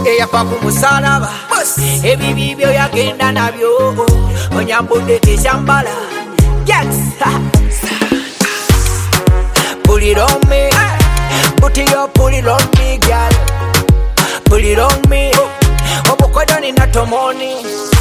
Inde yapa kumusalaba ebibi byo yagenda nabyo onyambudde keshambala. Yes. Put it on me, put it up, put it on me, girl. Put it on me, obukodoni na tomoni.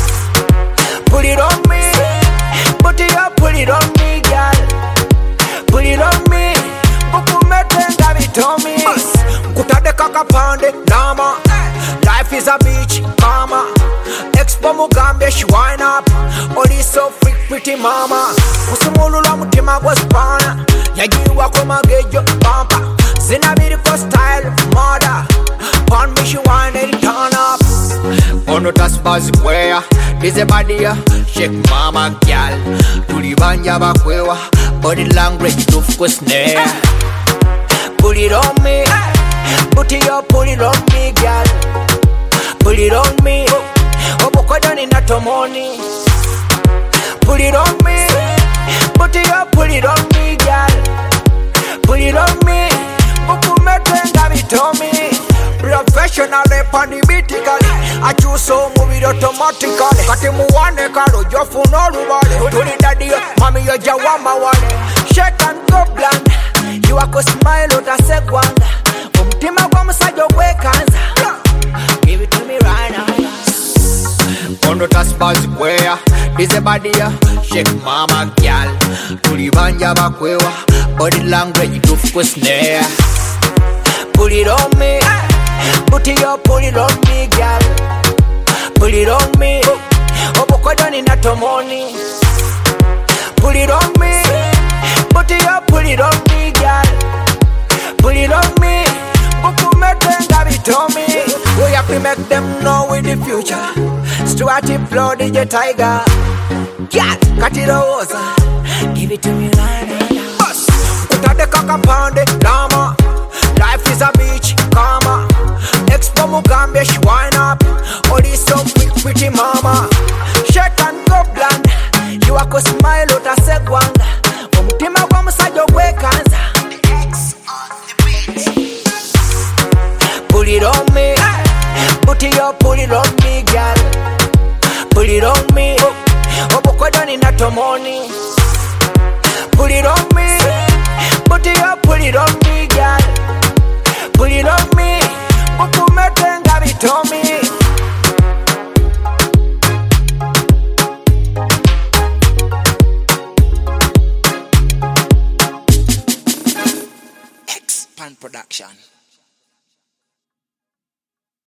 Put it on me, put it up, put it on me, girl. Put it on me, bukumete ngabitomi. Kutade kakapande nama, life is a beach, mama. Expo mugambe she wind up, only so freak pretty mama. Kusumulula mutima gwa spana, yagiwa kwa magejo bumper. Zina beautiful style, mother. On me she wind and turn up. Ono tasbazi kwea, dize badia, shake mama gyal. Tulibanja bakwewa, body language tufukwe snare. Put it on me, put it up, put it on me, girl. Put it on me, obukodoni na tomoni. Put it on me, put it up, put it on me, girl. Put it on me, bukumete ngabitomi. Professionally, pandibitically, I choose so move it automatically. Kati muwane karo, jofu no rubale. Tuli daddy, mami yo jawama wale. Shake and go blind. You are go smile uta sekwanga. Umtima kwa msajo kwe kanza. Give it to me right now. Ono tasbazi kwea, dize badia, shake mama gyal. Tulibanja bakwewa, body language tufukwe snare. Put it on me, put it up, put it on me, girl. Put it on me, obukodoni na tomoni. Put it on me, put it up, put it on me, girl. Put it on me, bukumete ngabitomi. We have to make them know in the future. Stuart Flow, DJ Tiger. Cat, Katira Oza. Give it to me right now. Kutade kakapande, lama. Life is a beach, karma. Expo mugambe, she wind up. All this so quick, pretty mama. Shake and go blind. You are go smile uta sekwanga. Umtima kwa msajo kwe kanza. Put it on me, put it up, put it on me, girl. Put it on me, obukodoni na tomoni. Put it on me, put it up, put it on me, girl. Put it on me, bukumete ngabitomi. X-Pan Production.